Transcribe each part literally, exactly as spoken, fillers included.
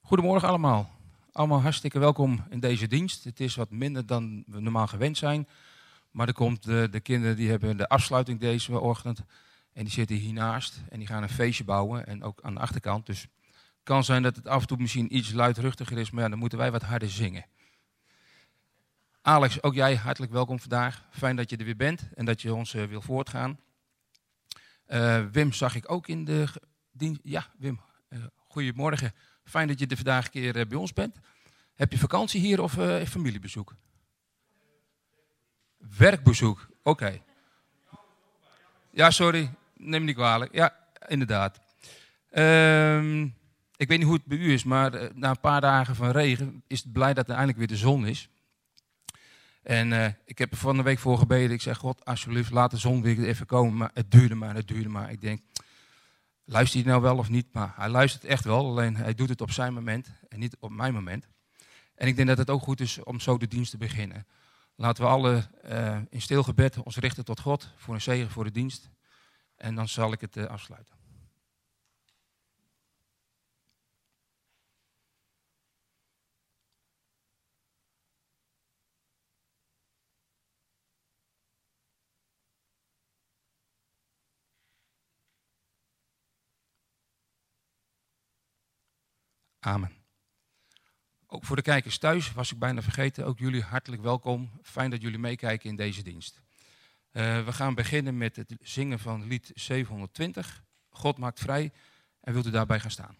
Goedemorgen allemaal. Allemaal hartstikke welkom in deze dienst. Het is wat minder dan we normaal gewend zijn. Maar er komt de, de kinderen die hebben de afsluiting deze ochtend. En die zitten hiernaast en die gaan een feestje bouwen. En ook aan de achterkant. Dus het kan zijn dat het af en toe misschien iets luidruchtiger is. Maar ja, dan moeten wij wat harder zingen. Alex, ook jij hartelijk welkom vandaag. Fijn dat je er weer bent en dat je ons uh, wil voortgaan. Uh, Wim zag ik ook in de dienst. Ja, Wim, uh, goedemorgen. Fijn dat je er vandaag een keer uh, bij ons bent. Heb je vakantie hier of uh, familiebezoek? Werkbezoek, oké. Okay. Ja, sorry, neem me niet kwalijk. Ja, inderdaad. Uh, ik weet niet hoe het bij u is, maar uh, na een paar dagen van regen is het blij dat er eindelijk weer de zon is. En uh, ik heb er van de week voor gebeden. Ik zeg, God, alsjeblieft, laat de zon weer even komen. Maar het duurde maar, het duurde maar. Ik denk, luistert hij nou wel of niet? Maar hij luistert echt wel, alleen hij doet het op zijn moment en niet op mijn moment. En ik denk dat het ook goed is om zo de dienst te beginnen. Laten we alle uh, in stil gebed ons richten tot God voor een zegen voor de dienst. En dan zal ik het uh, afsluiten. Amen. Ook voor de kijkers thuis, was ik bijna vergeten, ook jullie hartelijk welkom. Fijn dat jullie meekijken in deze dienst. Uh, we gaan beginnen met het zingen van lied zevenhonderdtwintig. God maakt vrij. En wilt u daarbij gaan staan?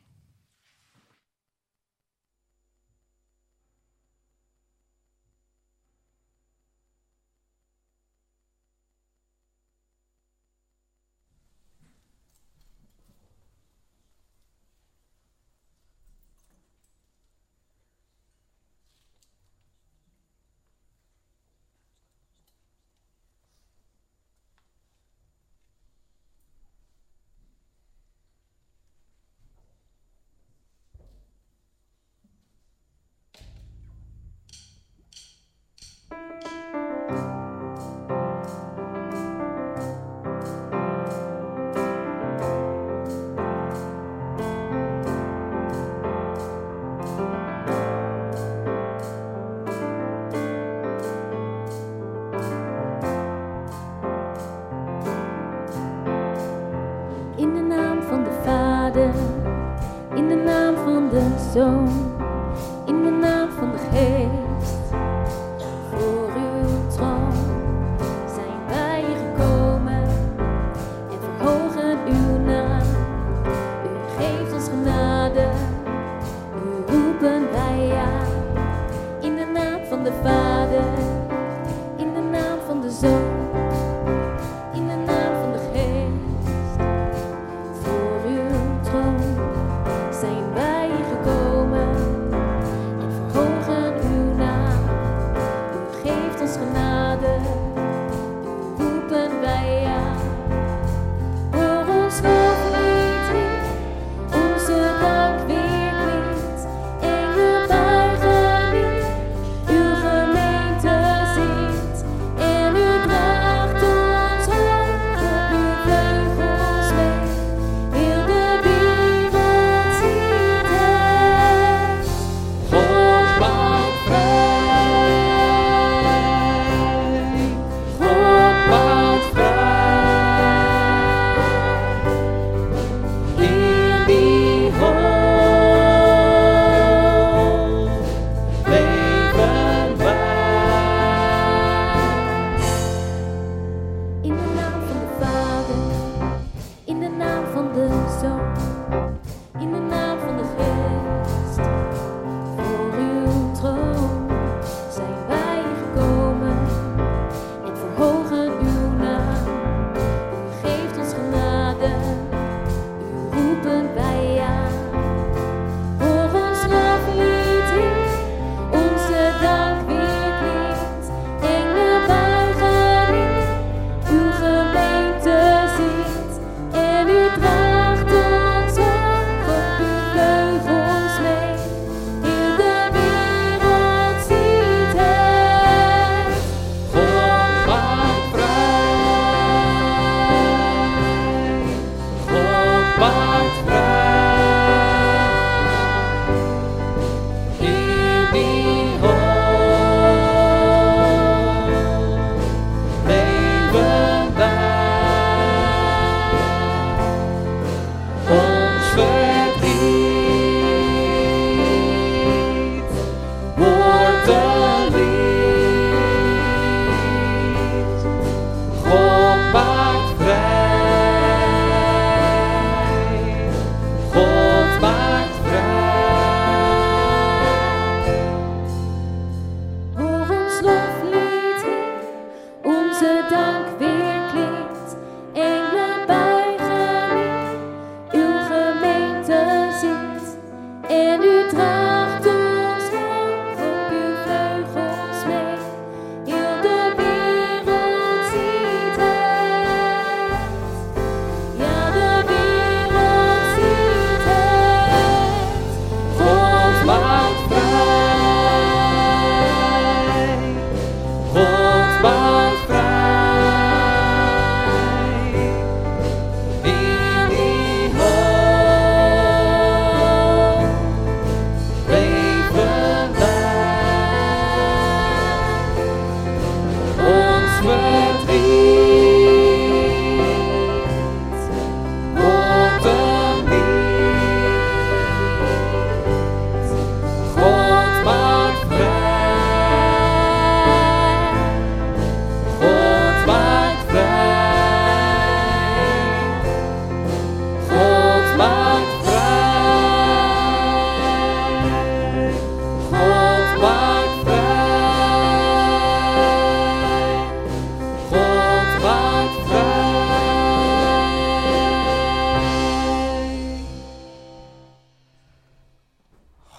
Zoon, in de naam van de Geest, voor uw troon zijn wij hier gekomen en verhogen uw naam. U geeft ons genade, u roepen wij aan, in de naam van de Vader, in de naam van de Zoon, in de naam van de Geest, voor uw troon zijn wij hier gekomen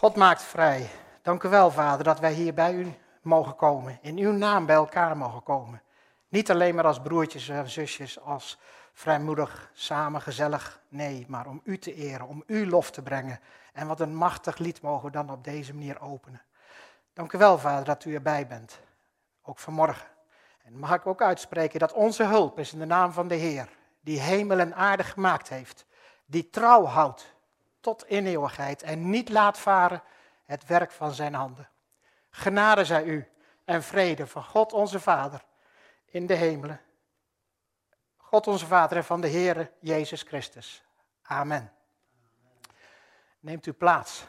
God maakt vrij. Dank u wel, Vader, dat wij hier bij u mogen komen. In uw naam bij elkaar mogen komen. Niet alleen maar als broertjes en zusjes, als vrijmoedig, samen, gezellig. Nee, maar om u te eren, om uw lof te brengen. En wat een machtig lied mogen we dan op deze manier openen. Dank u wel, Vader, dat u erbij bent. Ook vanmorgen. En mag ik ook uitspreken dat onze hulp is in de naam van de Heer. Die hemel en aarde gemaakt heeft. Die trouw houdt tot in eeuwigheid. En niet laat varen het werk van zijn handen. Genade zij u en vrede van God onze Vader in de hemelen. God onze Vader en van de Heere Jezus Christus. Amen. Neemt u plaats.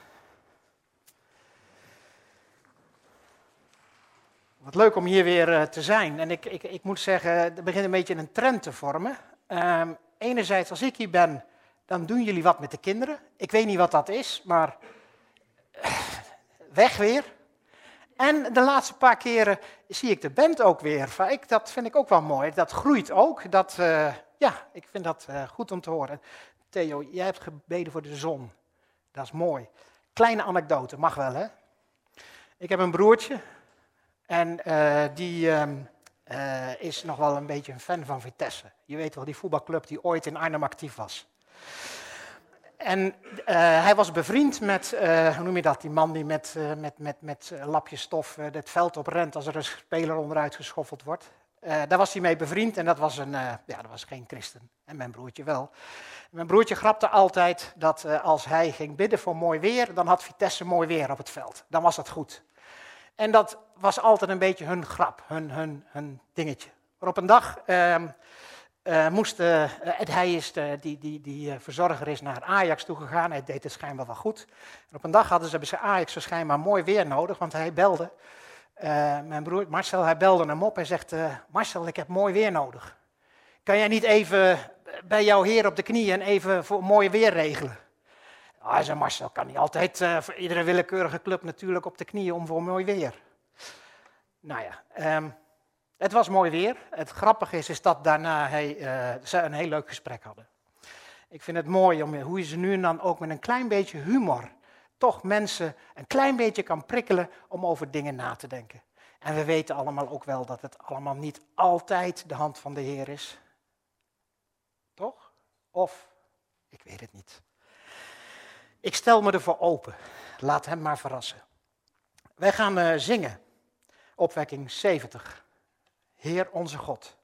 Wat leuk om hier weer uh, te zijn. En ik, ik, ik moet zeggen, er begint een beetje een trend te vormen. Um, enerzijds, als ik hier ben, dan doen jullie wat met de kinderen. Ik weet niet wat dat is, maar uh, weg weer. En de laatste paar keren zie ik de band ook weer. Ik, dat vind ik ook wel mooi. Dat groeit ook. Dat, uh, ja, ik vind dat uh, goed om te horen. Theo, jij hebt gebeden voor de zon. Dat is mooi. Kleine anekdote, mag wel, hè? Ik heb een broertje. En uh, die um, uh, is nog wel een beetje een fan van Vitesse. Je weet wel, die voetbalclub die ooit in Arnhem actief was. En uh, hij was bevriend met, uh, hoe noem je dat, die man die met, uh, met, met, met lapjes stof uh, het veld op rent als er een speler onderuit geschoffeld wordt. Uh, daar was hij mee bevriend en dat was, een, uh, ja, dat was geen christen. En mijn broertje wel. Mijn broertje grapte altijd dat uh, als hij ging bidden voor mooi weer, dan had Vitesse mooi weer op het veld. Dan was dat goed. En dat was altijd een beetje hun grap, hun, hun, hun dingetje. Maar op een dag uh, uh, moest, uh, hij is de, die, die, die uh, verzorger is naar Ajax toegegaan, hij deed het schijnbaar wel goed. En op een dag hadden ze bij Ajax waarschijnlijk mooi weer nodig, want hij belde, uh, mijn broer Marcel, hij belde hem op en zegt, uh, Marcel, ik heb mooi weer nodig. Kan jij niet even bij jouw heer op de knieën en even voor mooi weer regelen? Hij zei, Marcel kan niet altijd uh, voor iedere willekeurige club natuurlijk op de knieën om voor mooi weer. Nou ja, um, het was mooi weer. Het grappige is, is dat daarna hij, uh, ze een heel leuk gesprek hadden. Ik vind het mooi om, hoe je ze nu en dan ook met een klein beetje humor toch mensen een klein beetje kan prikkelen om over dingen na te denken. En we weten allemaal ook wel dat het allemaal niet altijd de hand van de Heer is. Toch? Of, ik weet het niet. Ik stel me ervoor open. Laat hem maar verrassen. Wij gaan uh, zingen. Opwekking zeventig. Heer onze God.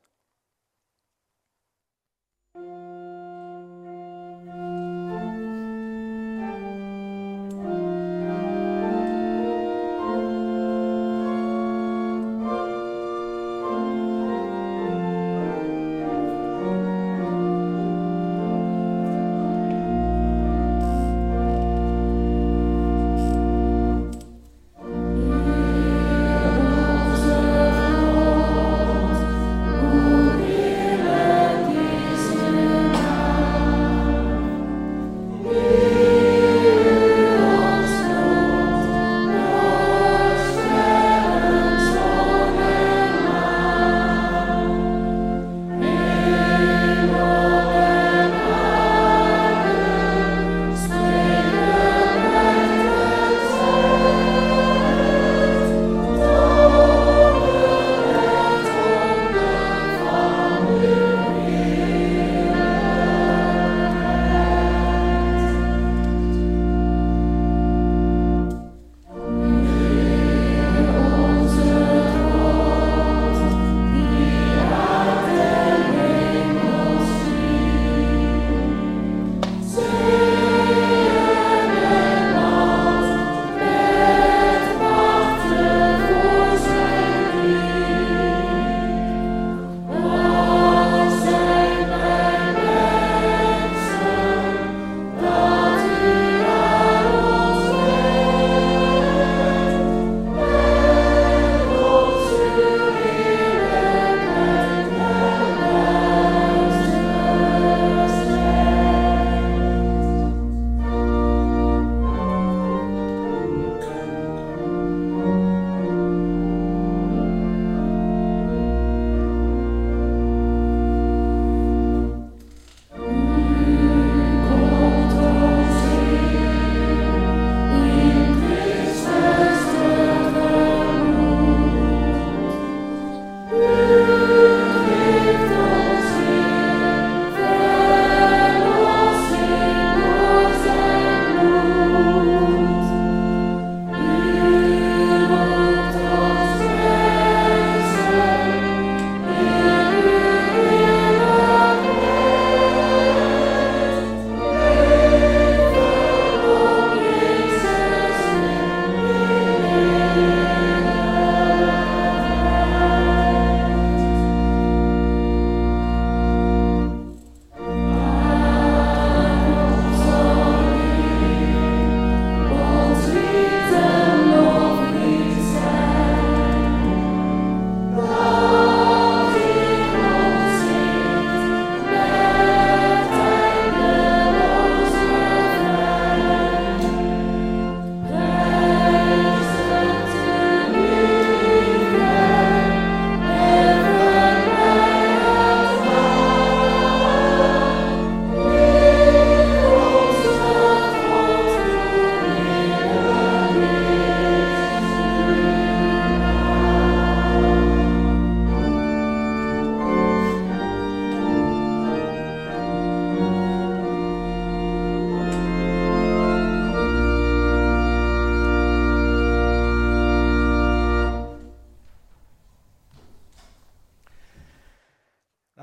Onze God.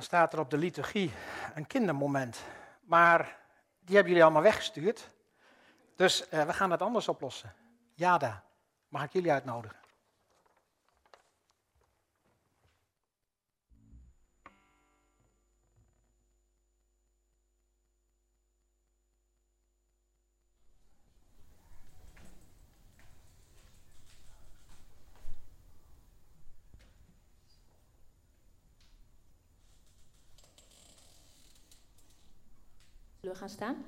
staat er op de liturgie een kindermoment. Maar die hebben jullie allemaal weggestuurd. Dus uh, we gaan het anders oplossen. Jada, mag ik jullie uitnodigen? Zullen we gaan staan?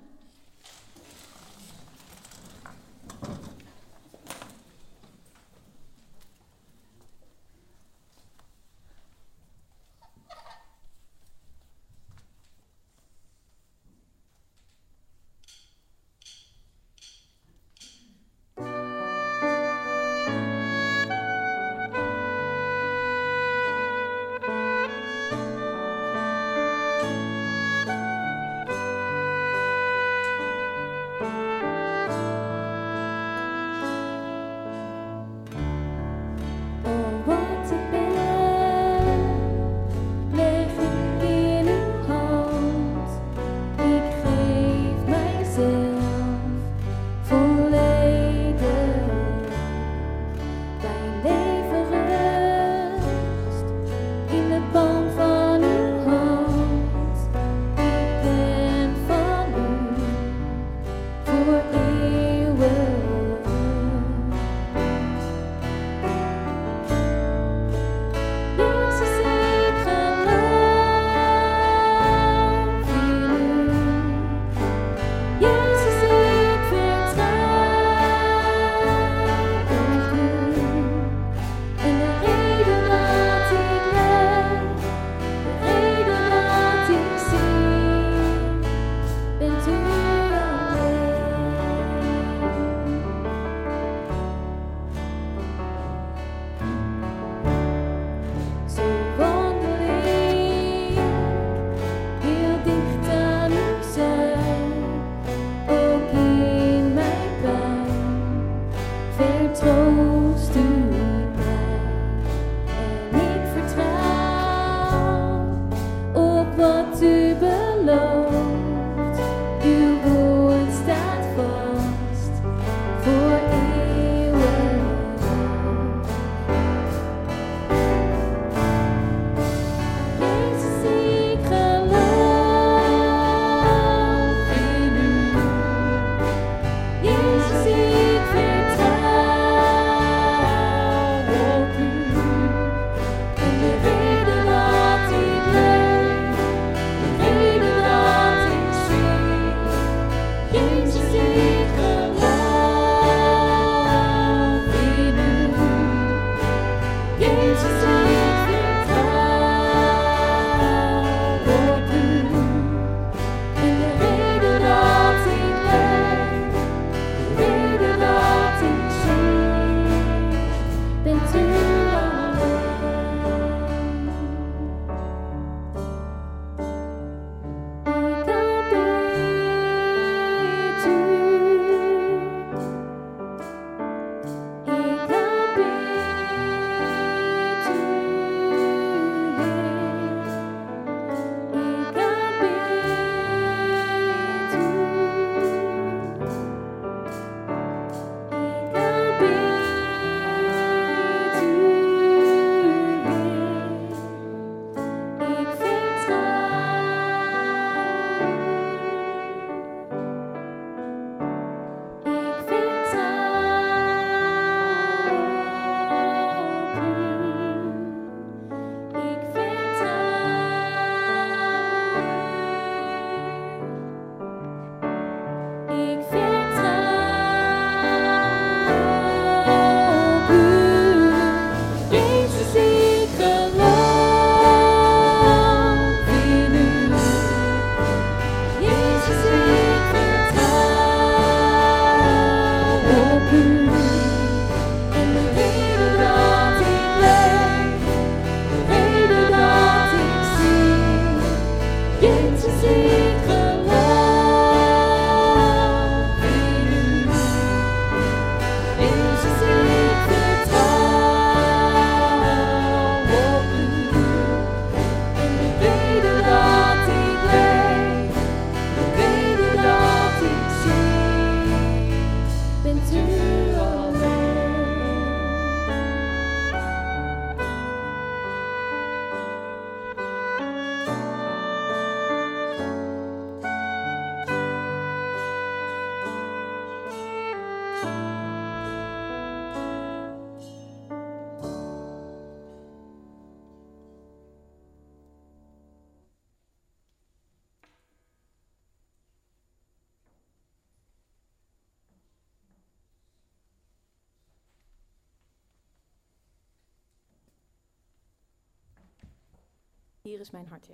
Hier is mijn hart, Heer.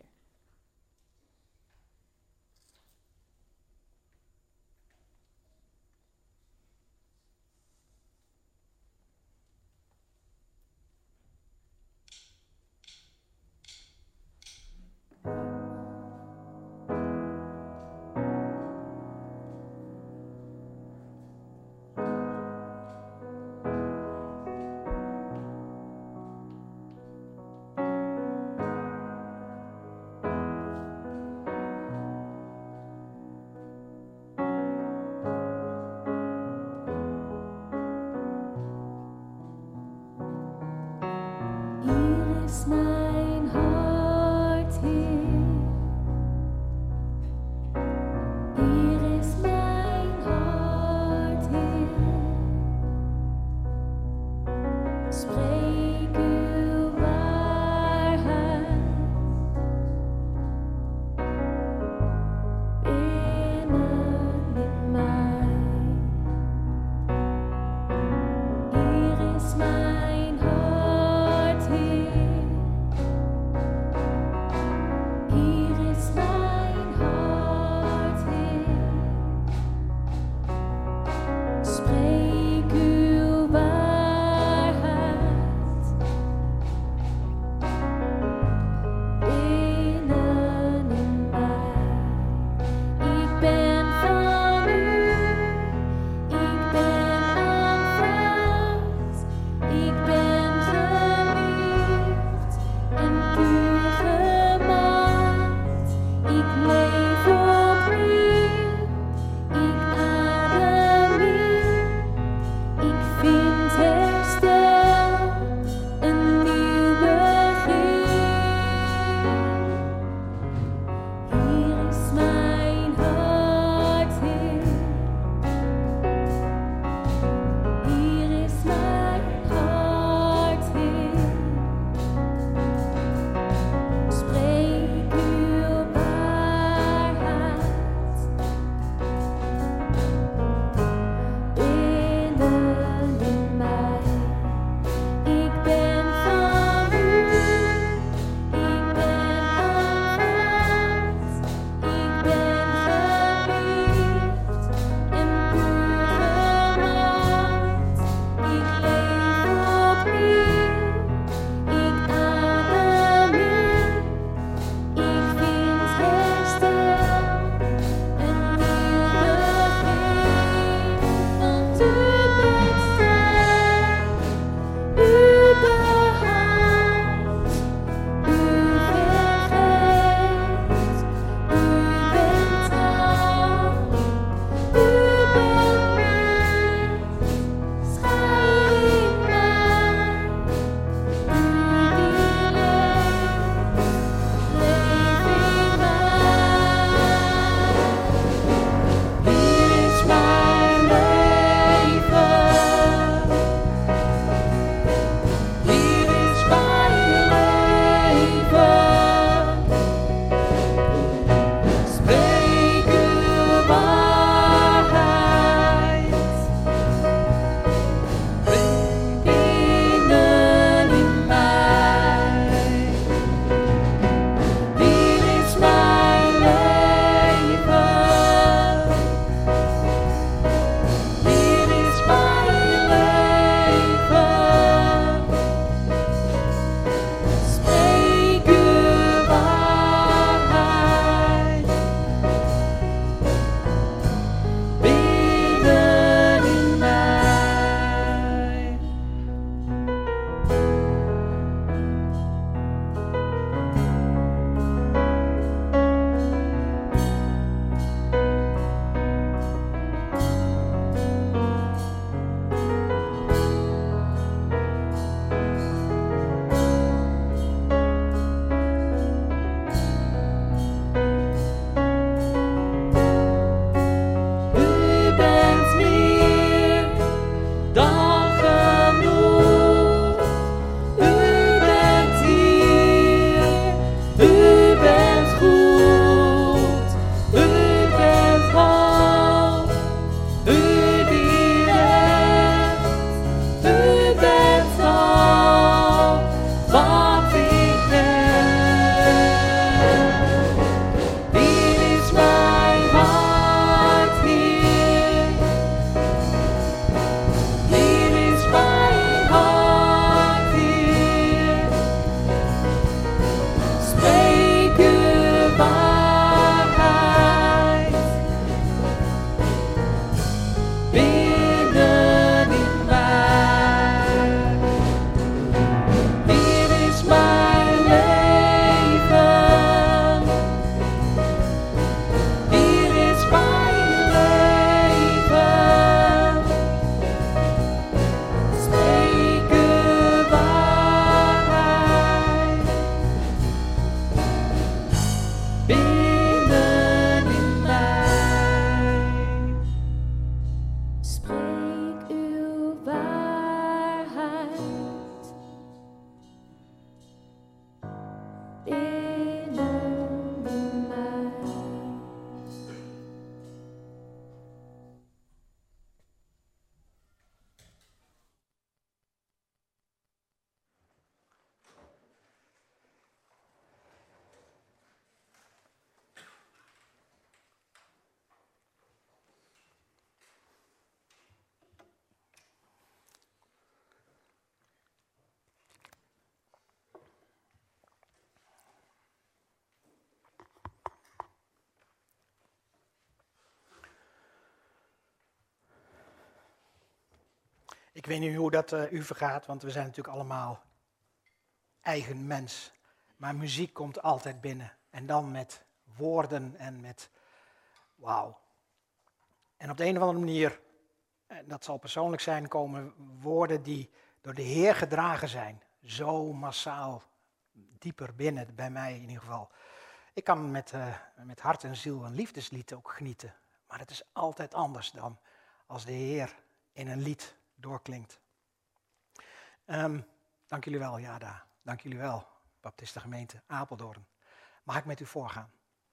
Ik weet niet hoe dat uh, u vergaat, want we zijn natuurlijk allemaal eigen mens. Maar muziek komt altijd binnen. En dan met woorden en met wauw. En op de een of andere manier, en dat zal persoonlijk zijn, komen woorden die door de Heer gedragen zijn. Zo massaal, dieper binnen, bij mij in ieder geval. Ik kan met, uh, met hart en ziel een liefdeslied ook genieten. Maar het is altijd anders dan als de Heer in een lied doorklinkt. Um, dank jullie wel, Jada. Dank jullie wel, Baptistengemeente Apeldoorn. Mag ik met u voorgaan?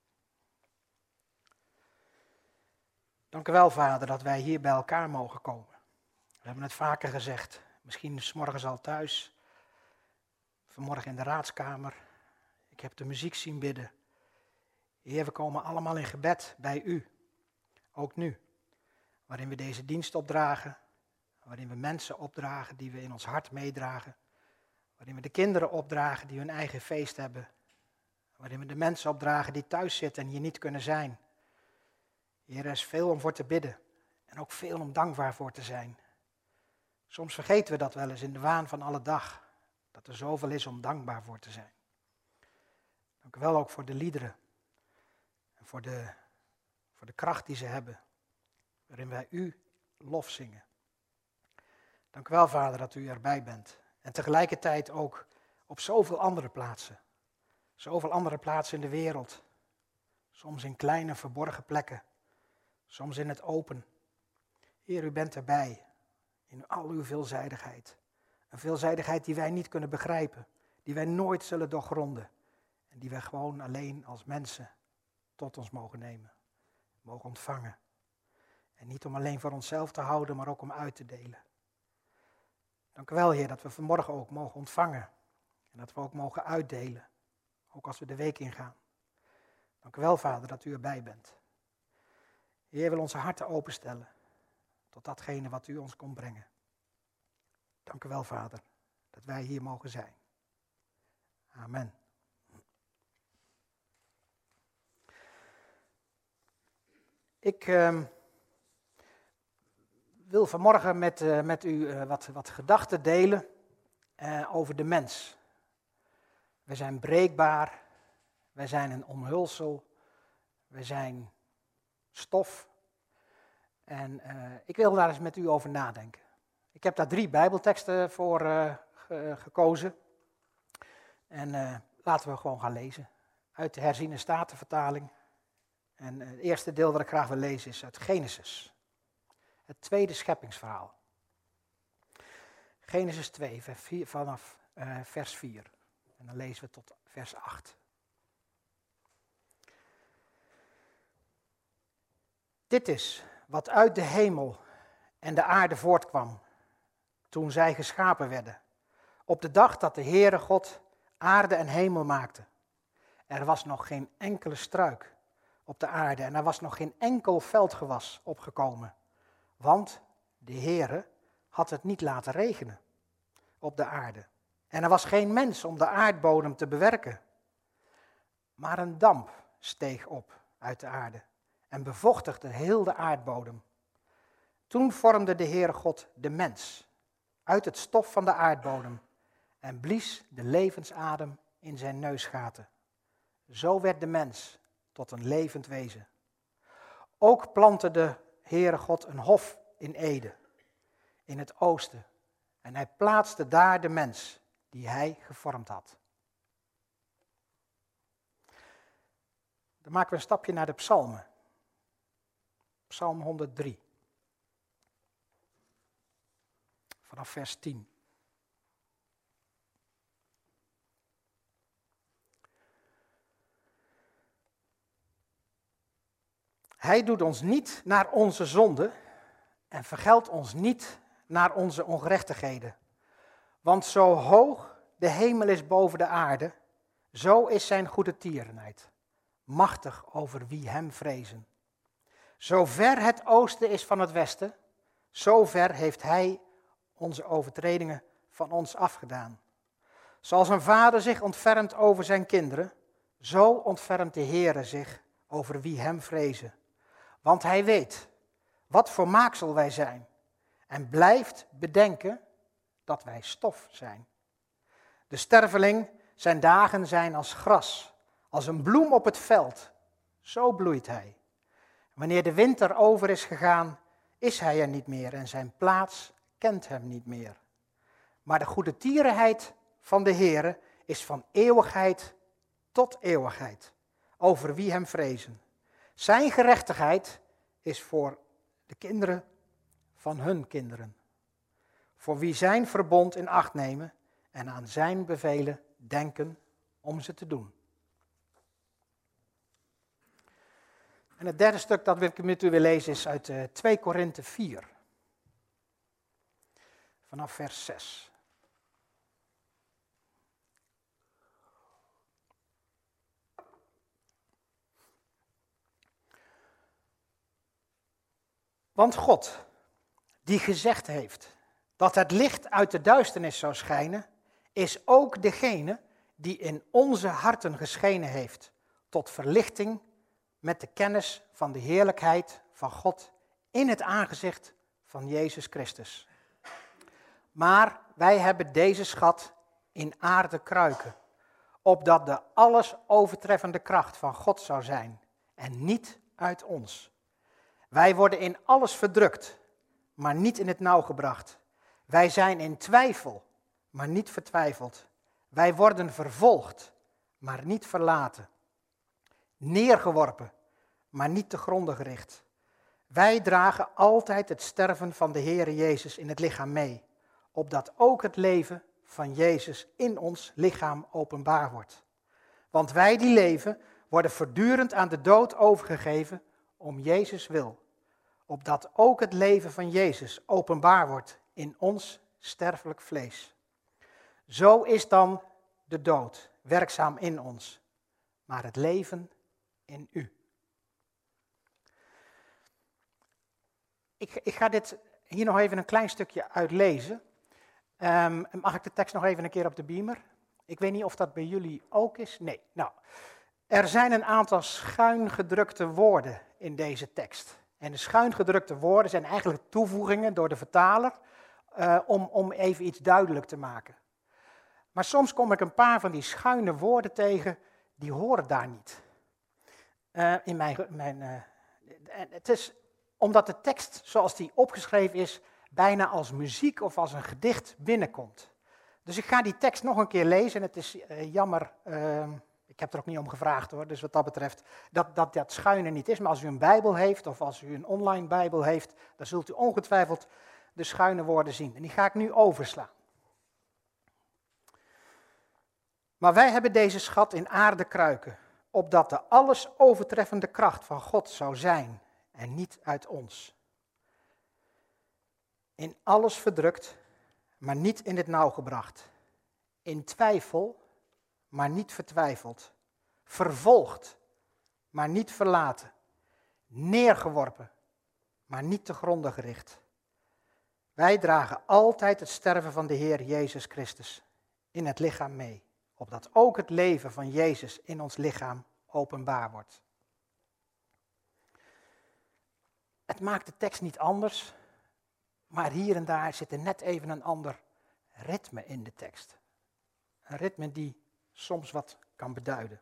Dank u wel, Vader, dat wij hier bij elkaar mogen komen. We hebben het vaker gezegd. Misschien 's morgens al thuis. Vanmorgen in de raadskamer. Ik heb de muziek zien bidden. Heer, we komen allemaal in gebed bij u. Ook nu. Waarin we deze dienst opdragen. Waarin we mensen opdragen die we in ons hart meedragen. Waarin we de kinderen opdragen die hun eigen feest hebben. Waarin we de mensen opdragen die thuis zitten en hier niet kunnen zijn. Heer, er is veel om voor te bidden. En ook veel om dankbaar voor te zijn. Soms vergeten we dat wel eens in de waan van alle dag. Dat er zoveel is om dankbaar voor te zijn. Dank u wel ook voor de liederen. En voor de, voor de kracht die ze hebben. Waarin wij u lof zingen. Dank u wel, Vader, dat u erbij bent. En tegelijkertijd ook op zoveel andere plaatsen. Zoveel andere plaatsen in de wereld. Soms in kleine verborgen plekken. Soms in het open. Heer, u bent erbij. In al uw veelzijdigheid. Een veelzijdigheid die wij niet kunnen begrijpen. Die wij nooit zullen doorgronden. En die wij gewoon alleen als mensen tot ons mogen nemen. Mogen ontvangen. En niet om alleen voor onszelf te houden, maar ook om uit te delen. Dank u wel, Heer, dat we vanmorgen ook mogen ontvangen. En dat we ook mogen uitdelen. Ook als we de week ingaan. Dank u wel, Vader, dat u erbij bent. Heer, wil onze harten openstellen. Tot datgene wat u ons komt brengen. Dank u wel, Vader, dat wij hier mogen zijn. Amen. Ik uh, wil vanmorgen met, uh, met u uh, wat, wat gedachten delen uh, over de mens. We zijn breekbaar, wij zijn een omhulsel, we zijn stof. En uh, ik wil daar eens met u over nadenken. Ik heb daar drie bijbelteksten voor uh, ge- gekozen. En uh, laten we gewoon gaan lezen. Uit de herziene statenvertaling. En uh, het eerste deel dat ik graag wil lezen is uit Genesis. Het tweede scheppingsverhaal. Genesis twee, vanaf uh, vers vier. En dan lezen we tot vers acht. Dit is wat uit de hemel en de aarde voortkwam, toen zij geschapen werden, op de dag dat de Heere God aarde en hemel maakte. Er was nog geen enkele struik op de aarde en er was nog geen enkel veldgewas opgekomen, want de Heere had het niet laten regenen op de aarde. En er was geen mens om de aardbodem te bewerken. Maar een damp steeg op uit de aarde en bevochtigde heel de aardbodem. Toen vormde de Heere God de mens uit het stof van de aardbodem en blies de levensadem in zijn neusgaten. Zo werd de mens tot een levend wezen. Ook plantte de Heere God een hof in Eden, in het oosten, en hij plaatste daar de mens die hij gevormd had. Dan maken we een stapje naar de psalmen. Psalm honderddrie. Vanaf vers tien. Hij doet ons niet naar onze zonden en vergeldt ons niet naar onze ongerechtigheden. Want zo hoog de hemel is boven de aarde, zo is zijn goede tierenheid, machtig over wie hem vrezen. Zo ver het oosten is van het westen, zo ver heeft hij onze overtredingen van ons afgedaan. Zoals een vader zich ontfermt over zijn kinderen, zo ontfermt de Heere zich over wie hem vrezen. Want hij weet wat voor maaksel wij zijn. en blijft bedenken dat wij stof zijn. De sterveling, zijn dagen zijn als gras, als een bloem op het veld. Zo bloeit hij. Wanneer de winter over is gegaan, is hij er niet meer en zijn plaats kent hem niet meer. Maar de goedertierenheid van de Heere is van eeuwigheid tot eeuwigheid, over wie hem vrezen. Zijn gerechtigheid is voor de kinderen van hun kinderen, voor wie zijn verbond in acht nemen en aan zijn bevelen denken om ze te doen. En het derde stuk dat ik met u wil lezen is uit uh, twee Korinthe vier, vanaf vers zes. Want God, die gezegd heeft dat het licht uit de duisternis zou schijnen, is ook degene die in onze harten geschenen heeft, tot verlichting met de kennis van de heerlijkheid van God in het aangezicht van Jezus Christus. Maar wij hebben deze schat in aarde kruiken, opdat de alles overtreffende kracht van God zou zijn en niet uit ons. Wij worden in alles verdrukt, maar niet in het nauw gebracht. Wij zijn in twijfel, maar niet vertwijfeld. Wij worden vervolgd, maar niet verlaten. Neergeworpen, maar niet te gronden gericht. Wij dragen altijd het sterven van de Heere Jezus in het lichaam mee, opdat ook het leven van Jezus in ons lichaam openbaar wordt. Want wij die leven, worden voortdurend aan de dood overgegeven om Jezus wil, opdat ook het leven van Jezus openbaar wordt in ons sterfelijk vlees. Zo is dan de dood werkzaam in ons, maar het leven in u. Ik, ik ga dit hier nog even een klein stukje uitlezen. Um, mag ik de tekst nog even een keer op de beamer? Ik weet niet of dat bij jullie ook is. Nee. Nou, er zijn een aantal schuingedrukte woorden in deze tekst. En de schuingedrukte woorden zijn eigenlijk toevoegingen door de vertaler uh, om, om even iets duidelijk te maken. Maar soms kom ik een paar van die schuine woorden tegen, die horen daar niet. Uh, in mijn, mijn, uh, het is omdat de tekst zoals die opgeschreven is, bijna als muziek of als een gedicht binnenkomt. Dus ik ga die tekst nog een keer lezen en het is uh, jammer, uh, ik heb er ook niet om gevraagd hoor, dus wat dat betreft, dat, dat dat schuine niet is. Maar als u een Bijbel heeft of als u een online Bijbel heeft, dan zult u ongetwijfeld de schuine woorden zien. En die ga ik nu overslaan. Maar wij hebben deze schat in aarde kruiken, opdat de alles overtreffende kracht van God zou zijn en niet uit ons. In alles verdrukt, maar niet in het nauw gebracht. In twijfel, maar niet vertwijfeld. Vervolgd, maar niet verlaten. Neergeworpen, maar niet te gronden gericht. Wij dragen altijd het sterven van de Heer Jezus Christus in het lichaam mee, opdat ook het leven van Jezus in ons lichaam openbaar wordt. Het maakt de tekst niet anders, maar hier en daar zit er net even een ander ritme in de tekst. Een ritme die soms wat kan beduiden.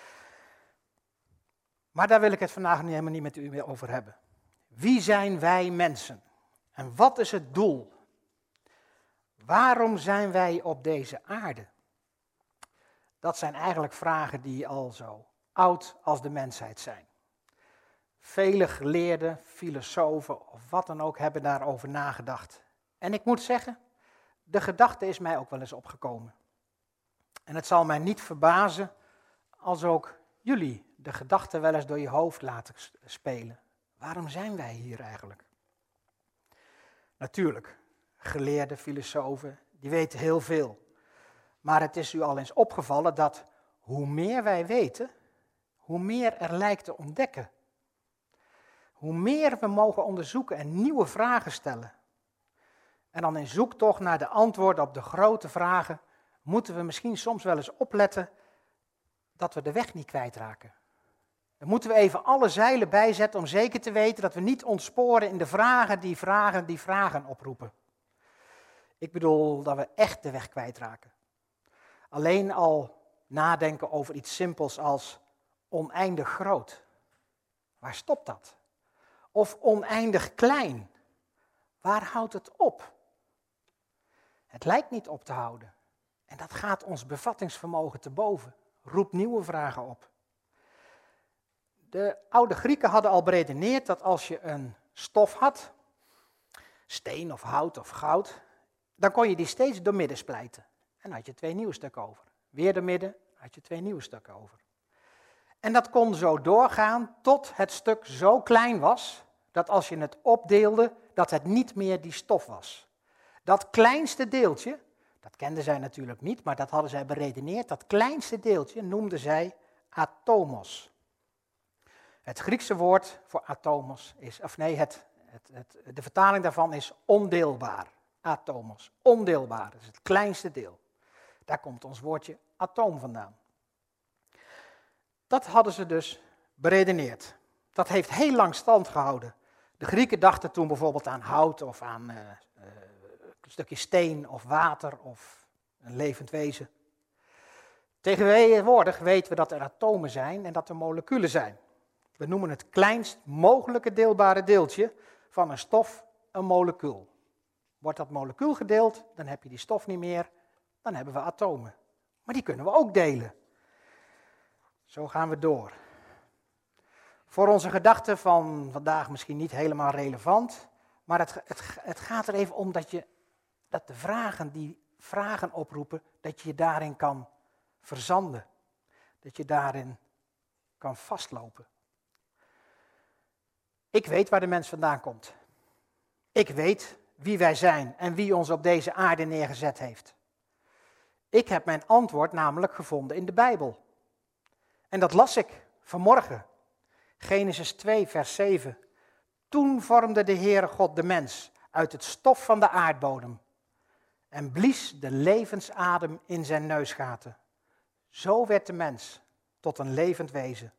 Maar daar wil ik het vandaag helemaal niet met u meer over hebben. Wie zijn wij mensen? En wat is het doel? Waarom zijn wij op deze aarde? Dat zijn eigenlijk vragen die al zo oud als de mensheid zijn. Vele geleerden, filosofen of wat dan ook hebben daarover nagedacht. En ik moet zeggen, de gedachte is mij ook wel eens opgekomen. En het zal mij niet verbazen als ook jullie de gedachte wel eens door je hoofd laten spelen. Waarom zijn wij hier eigenlijk? Natuurlijk, geleerden, filosofen, die weten heel veel. Maar het is u al eens opgevallen dat hoe meer wij weten, hoe meer er lijkt te ontdekken. Hoe meer we mogen onderzoeken en nieuwe vragen stellen. En dan in zoektocht naar de antwoorden op de grote vragen, moeten we misschien soms wel eens opletten dat we de weg niet kwijtraken. Dan moeten we even alle zeilen bijzetten om zeker te weten dat we niet ontsporen in de vragen die vragen die vragen oproepen. Ik bedoel dat we echt de weg kwijtraken. Alleen al nadenken over iets simpels als oneindig groot. Waar stopt dat? Of oneindig klein. Waar houdt het op? Het lijkt niet op te houden. En dat gaat ons bevattingsvermogen te boven. Roept nieuwe vragen op. De oude Grieken hadden al beredeneerd dat als je een stof had, steen of hout of goud, dan kon je die steeds doormidden splijten. En dan had je twee nieuwe stukken over. Weer doormidden, had je twee nieuwe stukken over. En dat kon zo doorgaan tot het stuk zo klein was, dat als je het opdeelde, dat het niet meer die stof was. Dat kleinste deeltje, dat kenden zij natuurlijk niet, maar dat hadden zij beredeneerd, dat kleinste deeltje noemden zij atomos. Het Griekse woord voor atomos is, of nee, het, het, het, de vertaling daarvan is ondeelbaar. Atomos, ondeelbaar, dat is het kleinste deel. Daar komt ons woordje atoom vandaan. Dat hadden ze dus beredeneerd. Dat heeft heel lang stand gehouden. De Grieken dachten toen bijvoorbeeld aan hout of aan uh, uh, een stukje steen of water of een levend wezen. Tegenwoordig weten we dat er atomen zijn en dat er moleculen zijn. We noemen het kleinst mogelijke deelbare deeltje van een stof een molecuul. Wordt dat molecuul gedeeld, dan heb je die stof niet meer, dan hebben we atomen. Maar die kunnen we ook delen. Zo gaan we door. Voor onze gedachten van vandaag misschien niet helemaal relevant, maar het, het, het gaat er even om dat, je, dat de vragen die vragen oproepen, dat je je daarin kan verzanden. Dat je daarin kan vastlopen. Ik weet waar de mens vandaan komt. Ik weet wie wij zijn en wie ons op deze aarde neergezet heeft. Ik heb mijn antwoord namelijk gevonden in de Bijbel. En dat las ik vanmorgen. Genesis twee, vers zeven. Toen vormde de Heere God de mens uit het stof van de aardbodem en blies de levensadem in zijn neusgaten. Zo werd de mens tot een levend wezen.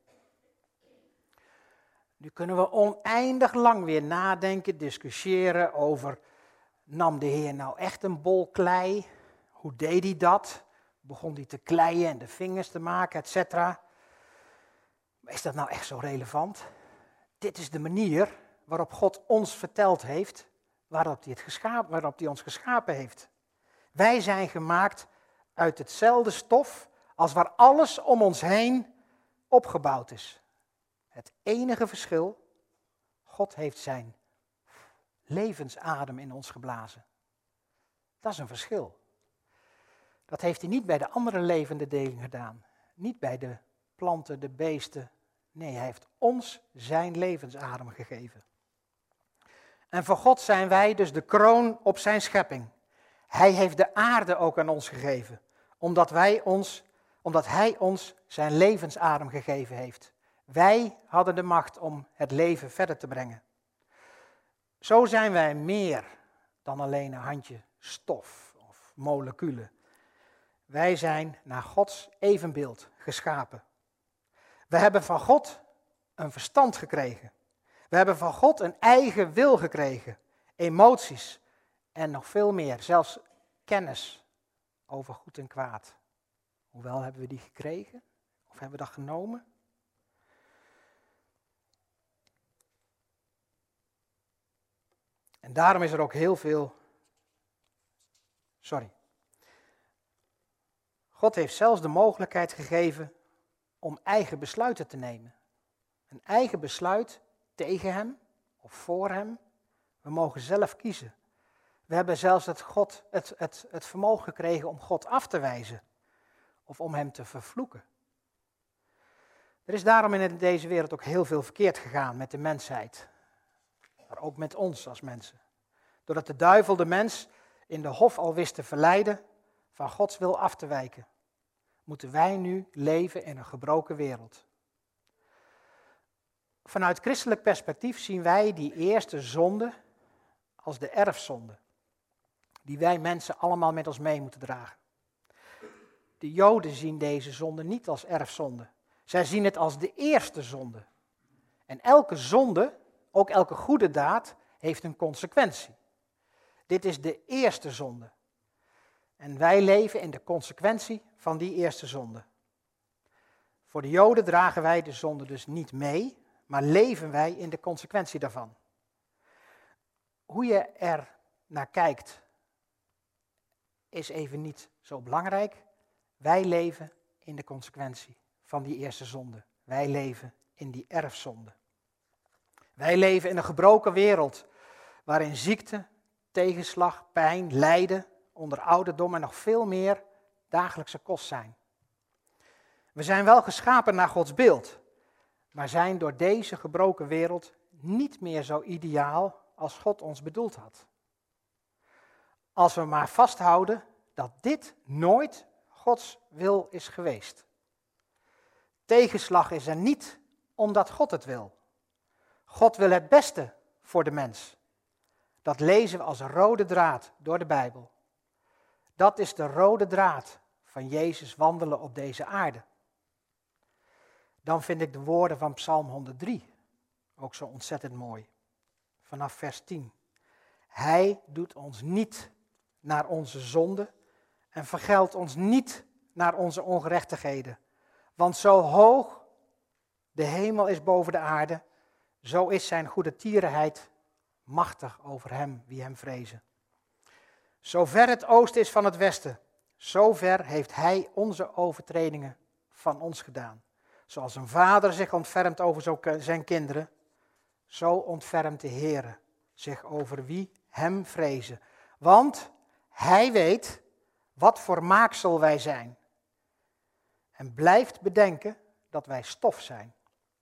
Nu kunnen we oneindig lang weer nadenken, discussiëren over, nam de Heer nou echt een bol klei? Hoe deed hij dat? Begon hij te kleien en de vingers te maken, et cetera. Maar is dat nou echt zo relevant? Dit is de manier waarop God ons verteld heeft, waarop hij, het geschapen, waarop hij ons geschapen heeft. Wij zijn gemaakt uit hetzelfde stof als waar alles om ons heen opgebouwd is. Het enige verschil, God heeft zijn levensadem in ons geblazen. Dat is een verschil. Dat heeft hij niet bij de andere levende delen gedaan. Niet bij de planten, de beesten. Nee, hij heeft ons zijn levensadem gegeven. En voor God zijn wij dus de kroon op zijn schepping. Hij heeft de aarde ook aan ons gegeven, omdat, wij ons, omdat hij ons zijn levensadem gegeven heeft. Wij hadden de macht om het leven verder te brengen. Zo zijn wij meer dan alleen een handje stof of moleculen. Wij zijn naar Gods evenbeeld geschapen. We hebben van God een verstand gekregen. We hebben van God een eigen wil gekregen, emoties en nog veel meer, zelfs kennis over goed en kwaad. Hoewel hebben we die gekregen of hebben we dat genomen? En daarom is er ook heel veel, sorry. God heeft zelfs de mogelijkheid gegeven om eigen besluiten te nemen. Een eigen besluit tegen hem of voor hem. We mogen zelf kiezen. We hebben zelfs het, God, het, het, het vermogen gekregen om God af te wijzen. Of om hem te vervloeken. Er is daarom in deze wereld ook heel veel verkeerd gegaan met de mensheid. Maar ook met ons als mensen. Doordat de duivel de mens in de hof al wist te verleiden van Gods wil af te wijken. Moeten wij nu leven in een gebroken wereld. Vanuit christelijk perspectief zien wij die eerste zonde als de erfzonde. Die wij mensen allemaal met ons mee moeten dragen. De Joden zien deze zonde niet als erfzonde. Zij zien het als de eerste zonde. En elke zonde, ook elke goede daad, heeft een consequentie. Dit is de eerste zonde. En wij leven in de consequentie van die eerste zonde. Voor de Joden dragen wij de zonde dus niet mee, maar leven wij in de consequentie daarvan. Hoe je er naar kijkt, is even niet zo belangrijk. Wij leven in de consequentie van die eerste zonde. Wij leven in die erfzonde. Wij leven in een gebroken wereld, waarin ziekte, tegenslag, pijn, lijden, onder ouderdom en nog veel meer dagelijkse kost zijn. We zijn wel geschapen naar Gods beeld, maar zijn door deze gebroken wereld niet meer zo ideaal als God ons bedoeld had. Als we maar vasthouden dat dit nooit Gods wil is geweest. Tegenslag is er niet omdat God het wil. God wil het beste voor de mens. Dat lezen we als een rode draad door de Bijbel. Dat is de rode draad van Jezus wandelen op deze aarde. Dan vind ik de woorden van Psalm honderddrie ook zo ontzettend mooi. Vanaf vers tien. Hij doet ons niet naar onze zonde en vergeldt ons niet naar onze ongerechtigheden. Want zo hoog de hemel is boven de aarde, zo is zijn goede tierenheid machtig over hem wie hem vrezen. Zo ver het oosten is van het westen, zo ver heeft hij onze overtredingen van ons gedaan. Zoals een vader zich ontfermt over zijn kinderen, zo ontfermt de Heere zich over wie hem vrezen. Want hij weet wat voor maaksel wij zijn. En blijft bedenken dat wij stof zijn.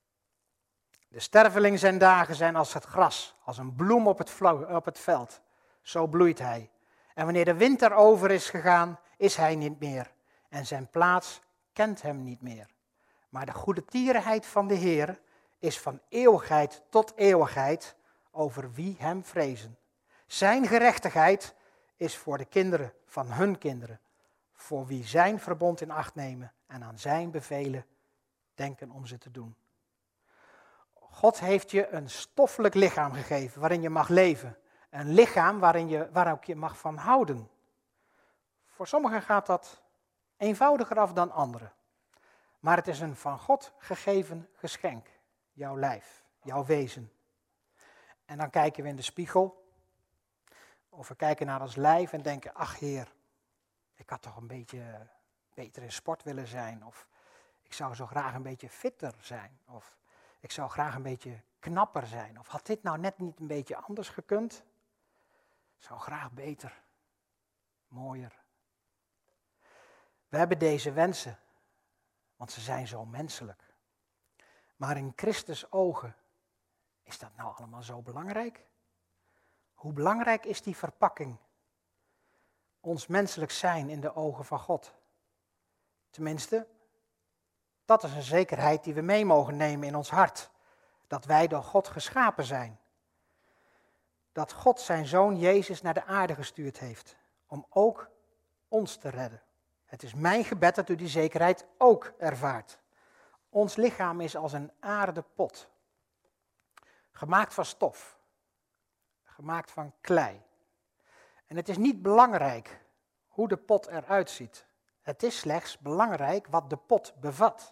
De sterveling zijn dagen zijn als het gras, als een bloem op het, op het veld. Zo bloeit hij. En wanneer de winter over is gegaan, is hij niet meer. En zijn plaats kent hem niet meer. Maar de goede tierenheid van de Heer is van eeuwigheid tot eeuwigheid over wie hem vrezen. Zijn gerechtigheid is voor de kinderen van hun kinderen, voor wie zijn verbond in acht nemen en aan zijn bevelen denken om ze te doen. God heeft je een stoffelijk lichaam gegeven waarin je mag leven. Een lichaam waarin je, waar ook je mag van houden. Voor sommigen gaat dat eenvoudiger af dan anderen. Maar het is een van God gegeven geschenk. Jouw lijf, jouw wezen. En dan kijken we in de spiegel. Of we kijken naar ons lijf en denken, ach Heer, ik had toch een beetje beter in sport willen zijn. Of ik zou zo graag een beetje fitter zijn. Of ik zou graag een beetje knapper zijn. Of had dit nou net niet een beetje anders gekund? Ik zou graag beter, mooier. We hebben deze wensen, want ze zijn zo menselijk. Maar in Christus' ogen, is dat nou allemaal zo belangrijk? Hoe belangrijk is die verpakking? Ons menselijk zijn in de ogen van God. Tenminste, dat is een zekerheid die we mee mogen nemen in ons hart. Dat wij door God geschapen zijn. Dat God zijn Zoon Jezus naar de aarde gestuurd heeft. Om ook ons te redden. Het is mijn gebed dat u die zekerheid ook ervaart. Ons lichaam is als een aardepot. Gemaakt van stof. Gemaakt van klei. En het is niet belangrijk hoe de pot eruit ziet. Het is slechts belangrijk wat de pot bevat.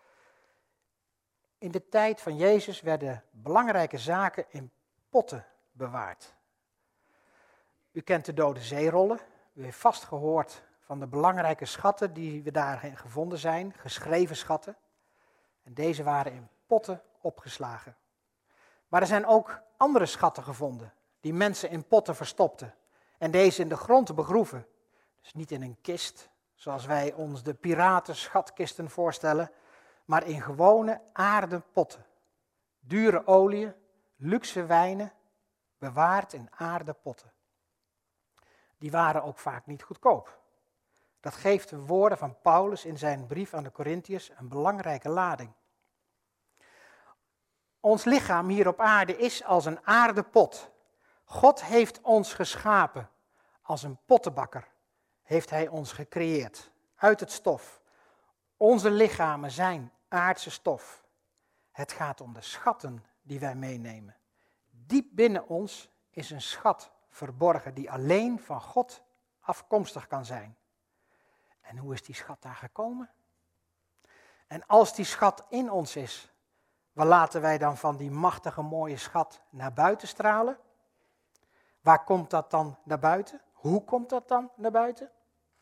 In de tijd van Jezus werden belangrijke zaken in potten bewaard. U kent de Dode Zeerollen. U heeft vast gehoord van de belangrijke schatten die we daarin gevonden zijn, geschreven schatten. En deze waren in potten opgeslagen. Maar er zijn ook andere schatten gevonden, die mensen in potten verstopten. En deze in de grond begroeven. Dus niet in een kist, zoals wij ons de piratenschatkisten voorstellen, maar in gewone aarden potten. Dure oliën, luxe wijnen, bewaard in aarden potten. Die waren ook vaak niet goedkoop. Dat geeft de woorden van Paulus in zijn brief aan de Korintiërs een belangrijke lading. Ons lichaam hier op aarde is als een aardepot. God heeft ons geschapen. Als een pottenbakker heeft hij ons gecreëerd. Uit het stof. Onze lichamen zijn aardse stof. Het gaat om de schatten die wij meenemen. Diep binnen ons is een schat verborgen die alleen van God afkomstig kan zijn. En hoe is die schat daar gekomen? En als die schat in ons is, waar laten wij dan van die machtige mooie schat naar buiten stralen? Waar komt dat dan naar buiten? Hoe komt dat dan naar buiten?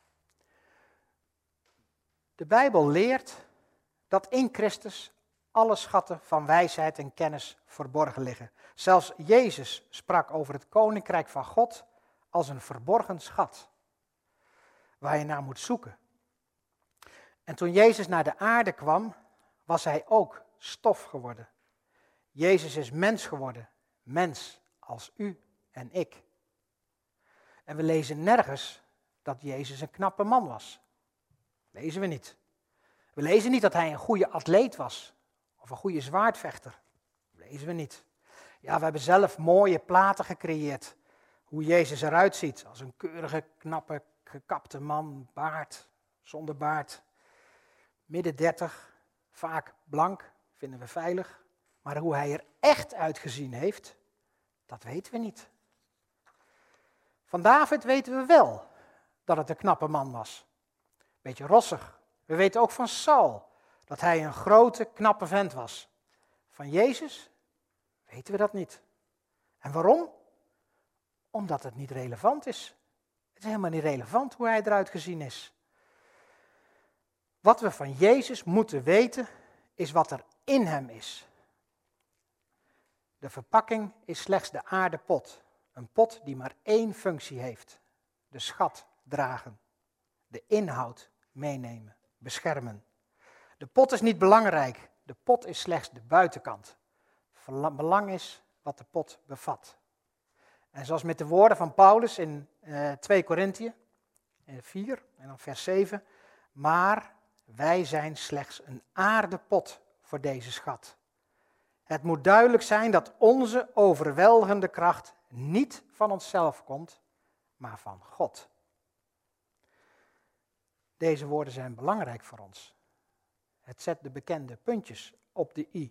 De Bijbel leert dat in Christus alle schatten van wijsheid en kennis verborgen liggen. Zelfs Jezus sprak over het koninkrijk van God als een verborgen schat, waar je naar moet zoeken. En toen Jezus naar de aarde kwam, was hij ook stof geworden. Jezus is mens geworden, mens als u en ik. En we lezen nergens dat Jezus een knappe man was. Lezen we niet. We lezen niet dat hij een goede atleet was, of een goede zwaardvechter. Lezen we niet. Ja, we hebben zelf mooie platen gecreëerd, hoe Jezus eruit ziet, als een keurige, knappe, gekapte man, baard, zonder baard. Midden dertig, vaak blank, vinden we veilig. Maar hoe hij er echt uitgezien heeft, dat weten we niet. Van David weten we wel dat het een knappe man was. Beetje rossig. We weten ook van Saul dat hij een grote, knappe vent was. Van Jezus weten we dat niet. En waarom? Omdat het niet relevant is. Het is helemaal niet relevant hoe hij eruit gezien is. Wat we van Jezus moeten weten, is wat er in hem is. De verpakking is slechts de aardepot. Een pot die maar één functie heeft. De schat dragen. De inhoud meenemen, beschermen. De pot is niet belangrijk. De pot is slechts de buitenkant. Belang is wat de pot bevat. En zoals met de woorden van Paulus in uh, twee Korintië vier en dan vers zeven. Maar wij zijn slechts een aardepot voor deze schat. Het moet duidelijk zijn dat onze overweldigende kracht niet van onszelf komt, maar van God. Deze woorden zijn belangrijk voor ons. Het zet de bekende puntjes op de i.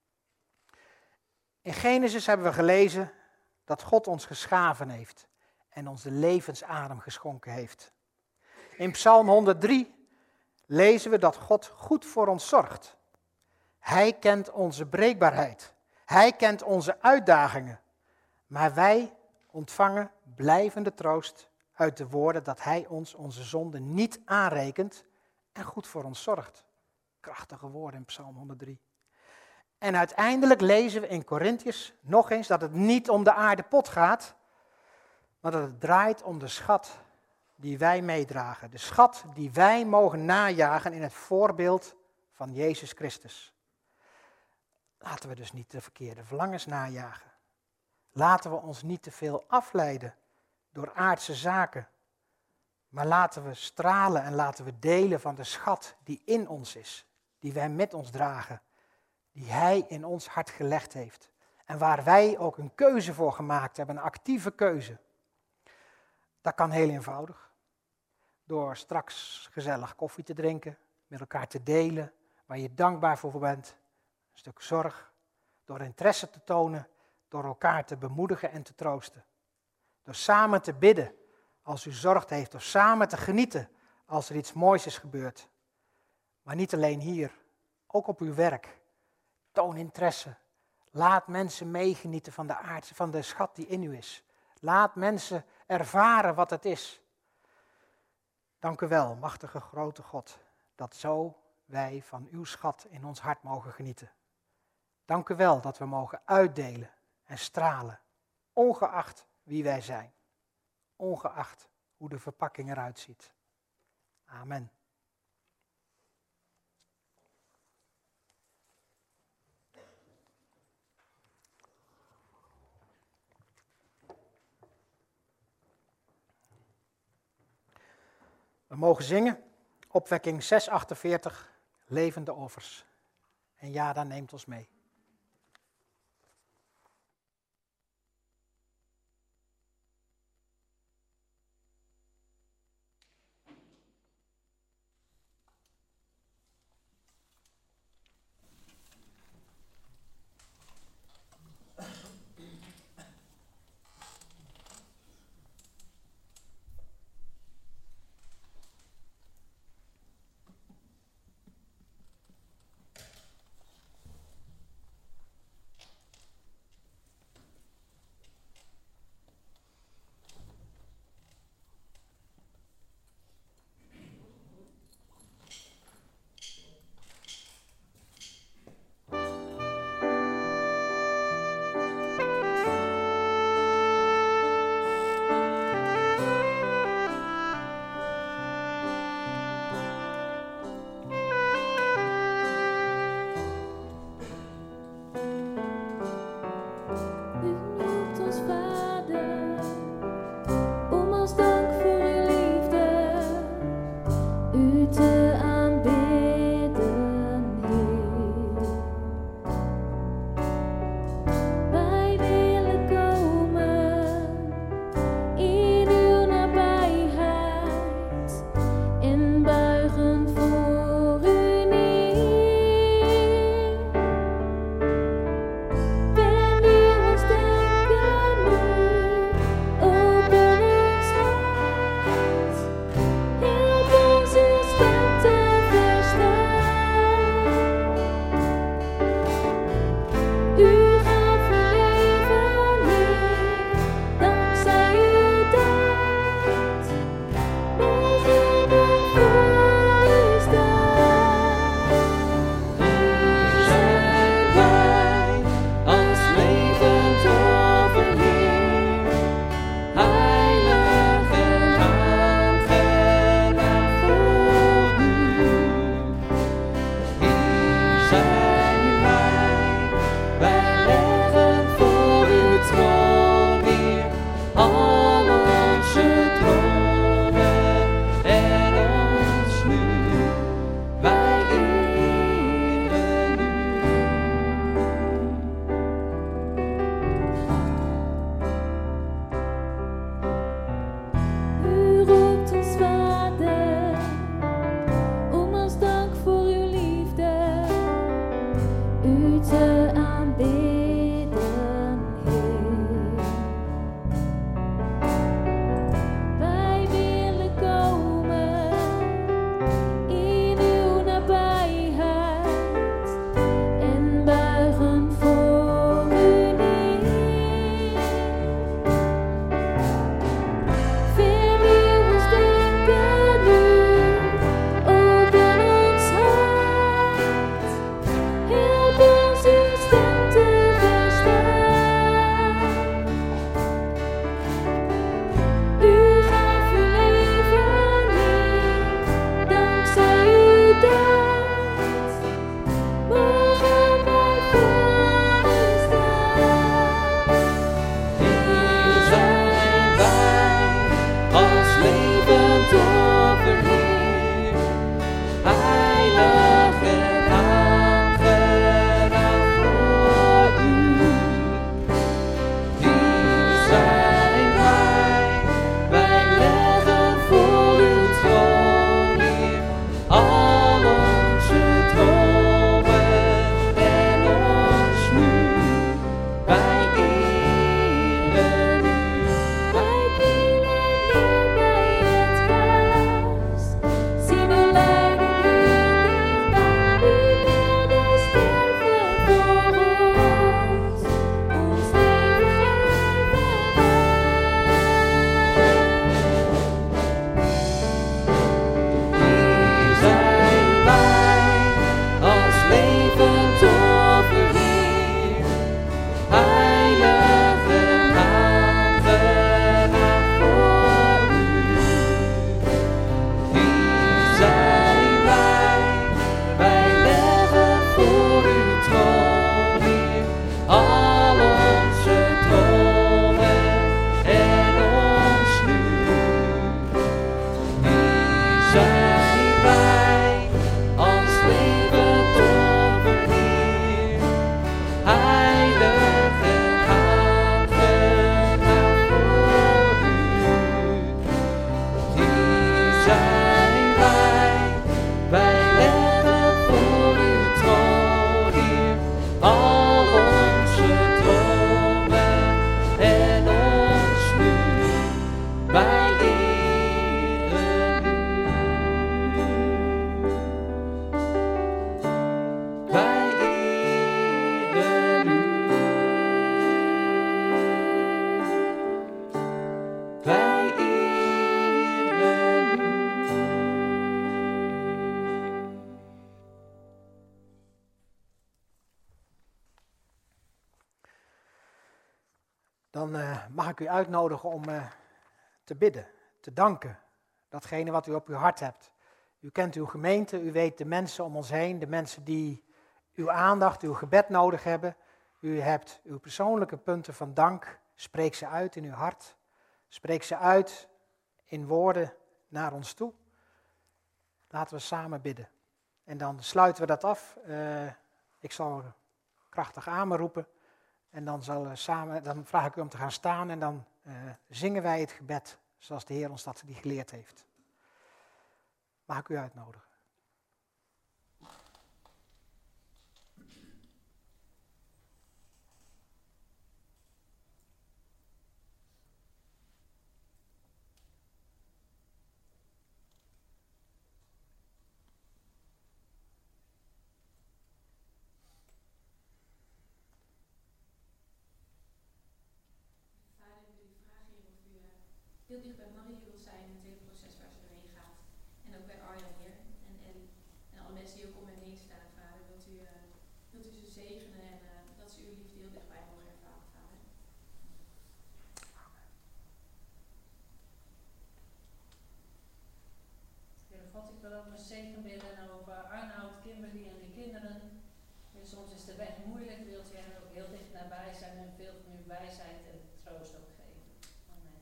In Genesis hebben we gelezen dat God ons geschapen heeft en ons de levensadem geschonken heeft. In Psalm honderddrie lezen we dat God goed voor ons zorgt. Hij kent onze breekbaarheid. Hij kent onze uitdagingen. Maar wij ontvangen blijvende troost uit de woorden dat hij ons onze zonden niet aanrekent en goed voor ons zorgt. Krachtige woorden in Psalm honderddrie. En uiteindelijk lezen we in Korintiërs nog eens dat het niet om de aardepot gaat, maar dat het draait om de schat die wij meedragen. De schat die wij mogen najagen in het voorbeeld van Jezus Christus. Laten we dus niet de verkeerde verlangens najagen. Laten we ons niet te veel afleiden door aardse zaken. Maar laten we stralen en laten we delen van de schat die in ons is. Die wij met ons dragen. Die hij in ons hart gelegd heeft. En waar wij ook een keuze voor gemaakt hebben. Een actieve keuze. Dat kan heel eenvoudig. Door straks gezellig koffie te drinken. Met elkaar te delen. Waar je dankbaar voor bent. Een stuk zorg. Door interesse te tonen. Door elkaar te bemoedigen en te troosten. Door samen te bidden als u zorg heeft. Door samen te genieten als er iets moois is gebeurd. Maar niet alleen hier. Ook op uw werk. Toon interesse. Laat mensen meegenieten van de aardse, van de schat die in u is. Laat mensen ervaren wat het is. Dank u wel, machtige grote God, dat zo wij van uw schat in ons hart mogen genieten. Dank u wel dat we mogen uitdelen en stralen, ongeacht wie wij zijn. Ongeacht hoe de verpakking eruit ziet. Amen. We mogen zingen, opwekking zes achtenveertig, levende offers. En ja, dat neemt ons mee. al onze dromen en ons nu. Wij eren u. U roept ons Vader, om als dank voor uw liefde, u te aanbidden, Heer. Wij willen komen in uw nabijheid en buigen voor u neer. Vernieuw ons denken nu, open ons hart, help ons uw stem te verstaan. U gaf uw leven neer, dankzij uw daad mogen wij voor u staan. Hier zijn wij als levend offerheer, heilig en aangenaam voor u. Hier zijn wij, wij leggen voor uw troon neer al onze dromen en ons nu. Wij eren u. Wij knielen neer bij het kruis, zien uw lijden hier dichtbij. U wilde sterven voor ons, ons leven geven wij. Hier zijn wij als levend offerheer, heilig en aangenaam voor u. Hier zijn wij, wij leggen voor uw troon neer al onze dromen en ons nu. Hier zijn wij als levend offerheer, heilig en aangenaam voor u. Hier zijn wij, wij leggen voor uw troon neer al onze dromen en ons nu. Wij eren u. Wij eren u. Wij eren u. Dan eh, mag ik u uitnodigen om eh, te bidden, te danken. Datgene wat u op uw hart hebt. U kent uw gemeente, u weet de mensen om ons heen, de mensen die uw aandacht, uw gebed nodig hebben. U hebt uw persoonlijke punten van dank. Spreek ze uit in uw hart. Spreek ze uit in woorden naar ons toe. Laten we samen bidden. En dan sluiten we dat af. Uh, ik zal krachtig amen roepen. En dan, zal, uh, samen, dan vraag ik u om te gaan staan en dan uh, zingen wij het gebed zoals de Heer ons dat die geleerd heeft. Mag ik u uitnodigen? heel dicht bij Marie wil zijn in het hele proces waar ze doorheen gaat. En ook bij Arjan, Heer. En Ellie. En alle mensen die ook om hen heen staan, Vader. Wilt u, uh, wilt u ze zegenen en uh, dat ze uw liefde heel dichtbij mogen ervaren, Vader. Heer God, ik wil ook een zegen bidden over Arnoud, Kimberly en de kinderen. En soms is de weg moeilijk, wilt u hen ook heel dicht nabij zijn en veel van uw wijsheid en troost ook geven. Amen.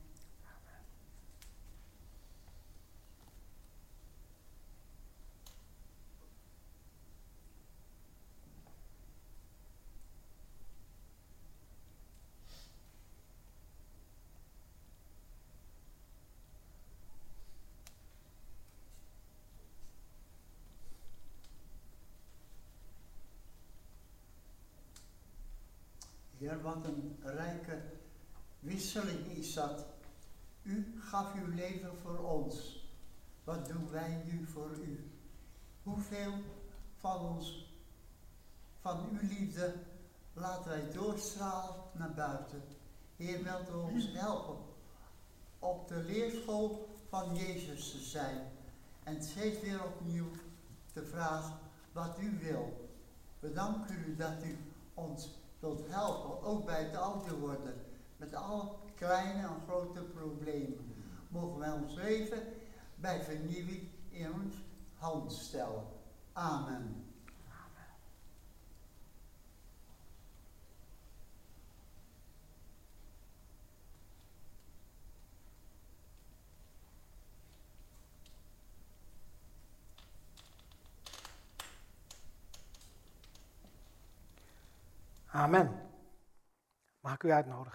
Heer, wat een rijke wisseling is dat. U gaf uw leven voor ons. Wat doen wij nu voor u? Hoeveel van ons, van uw liefde, laten wij doorstralen naar buiten. Heer, wilt u ons helpen op de leerschool van Jezus te zijn. En steeds weer opnieuw te vragen wat u wil. We danken u dat u ons wilt helpen, ook bij het ouder worden. Met alle kleine en grote problemen. Mogen wij ons leven bij vernieuwing in ons hand stellen. Amen. Amen. Mag ik u uitnodigen?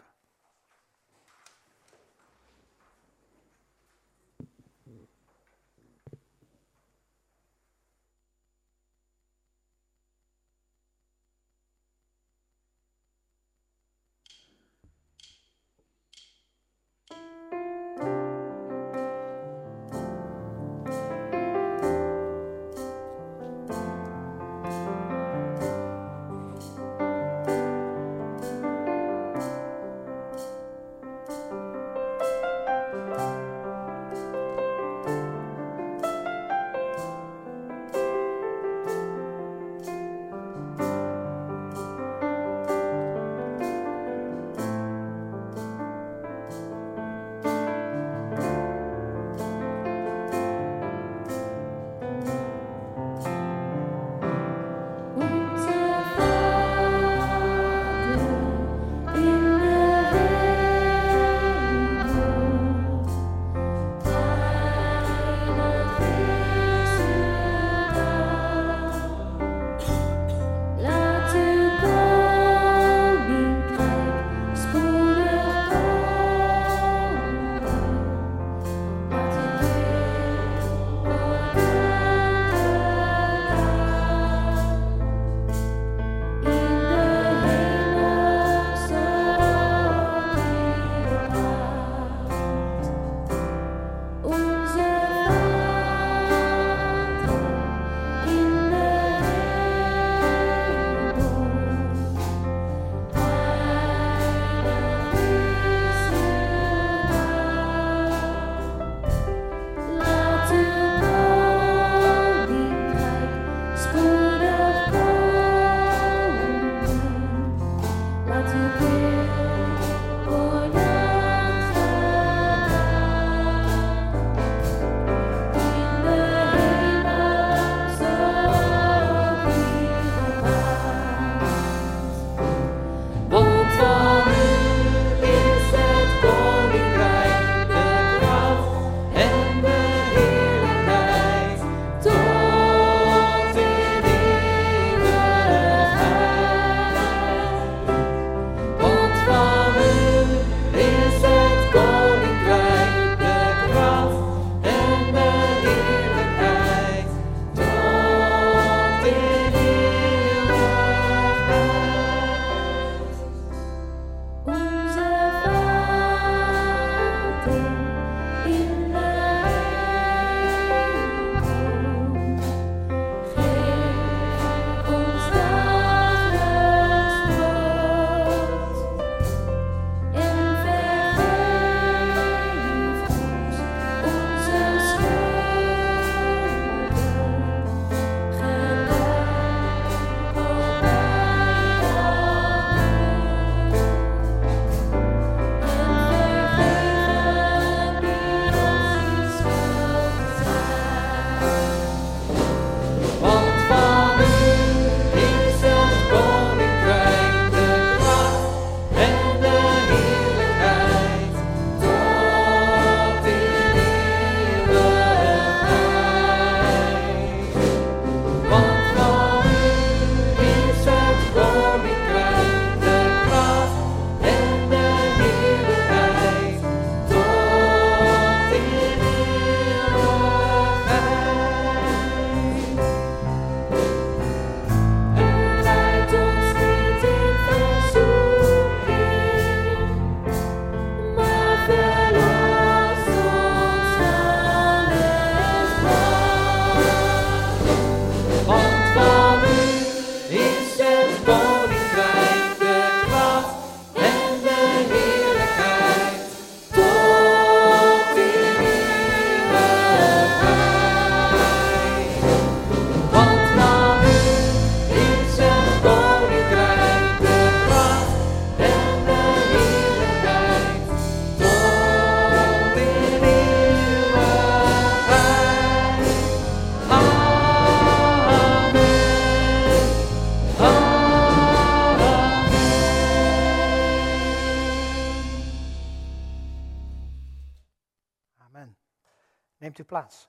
Amen. Neemt u plaats.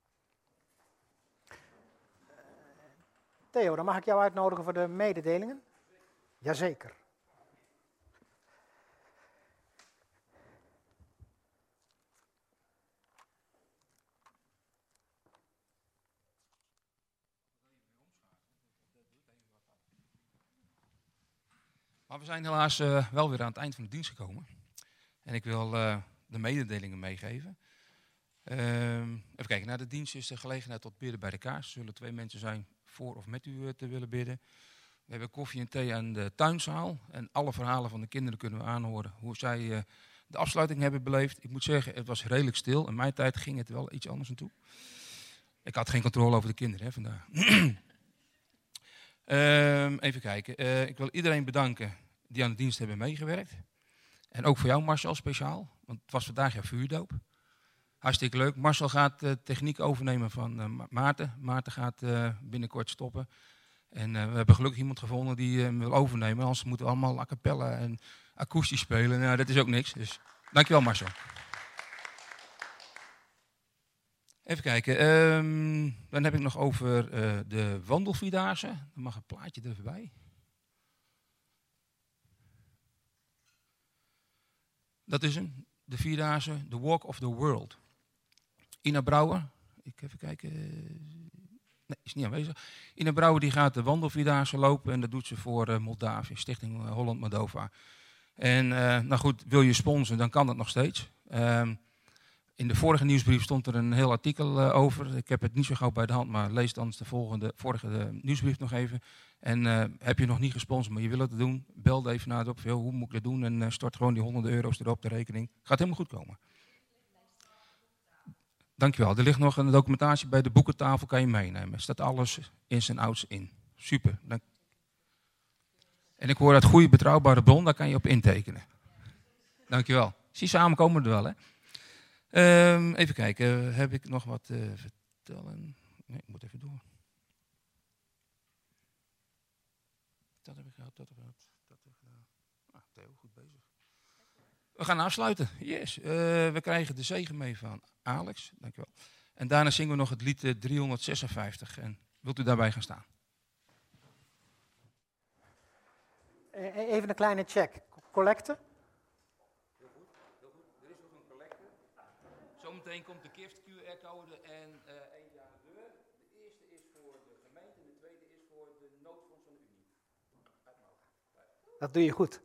Theo, dan mag ik jou uitnodigen voor de mededelingen? Jazeker. Maar we zijn helaas uh, wel weer aan het eind van de dienst gekomen. En ik wil uh, de mededelingen meegeven. Uh, even kijken, na de dienst is de gelegenheid tot bidden bij de kaars. Er zullen twee mensen zijn voor of met u uh, te willen bidden. We hebben koffie en thee aan de tuinzaal. En alle verhalen van de kinderen kunnen we aanhoren. Hoe zij uh, de afsluiting hebben beleefd. Ik moet zeggen, het was redelijk stil. In mijn tijd ging het wel iets anders aan toe. Ik had geen controle over de kinderen hè, vandaag. uh, even kijken. Uh, ik wil iedereen bedanken die aan de dienst hebben meegewerkt. En ook voor jou Marcel speciaal. Want het was vandaag jouw vuurdoop. Hartstikke leuk. Marcel gaat de techniek overnemen van uh, Maarten. Maarten gaat uh, binnenkort stoppen. En uh, we hebben gelukkig iemand gevonden die hem uh, wil overnemen. Anders moeten we allemaal a cappella en akoestisch spelen. Nou, dat is ook niks. Dus dankjewel Marcel. Even kijken. Um, dan heb ik nog over uh, de wandelvierdaagse. Dan mag een plaatje er even bij. Dat is hem. De vierdaagse, The Walk of the World. Ina Brouwer, ik even kijken, nee, is niet aanwezig. Ina Brouwer die gaat de wandelvierdaagse lopen en dat doet ze voor uh, Moldavië, Stichting Holland Moldova. En uh, nou goed, wil je sponsoren, dan kan dat nog steeds. Uh, in de vorige nieuwsbrief stond er een heel artikel uh, over. Ik heb het niet zo gauw bij de hand, maar lees dan de volgende, vorige de nieuwsbrief nog even. En uh, heb je nog niet gesponsord, maar je wil het doen, bel even naar op. Hoe moet ik dat doen? En uh, stort gewoon die honderden euro's erop, de rekening. Gaat helemaal goed komen. Dankjewel. Er ligt nog een documentatie bij de boekentafel, kan je meenemen. Er staat alles in zijn ouds in. Super. Dank. En ik hoor dat goede betrouwbare bron, daar kan je op intekenen. Dankjewel. Zie, samen komen we er wel, hè? Um, even kijken, heb ik nog wat te uh, vertellen? Nee, ik moet even door. Dat heb ik gehad, dat heb ik gehad, dat heb ik gedaan. Ah, Theo, goed bezig. We gaan afsluiten. Yes. Uh, we krijgen de zegen mee van Alex. Dankjewel. En daarna zingen we nog het lied uh, driehonderdzesenvijftig. En wilt u daarbij gaan staan? Even een kleine check. Collecte? Heel goed, heel goed. Er is nog een collecte. Zometeen komt de gift Q R-code en uh, eentje aan de deur. De eerste is voor de gemeente en de tweede is voor de noodfonds van de Unie. Dat doe je goed.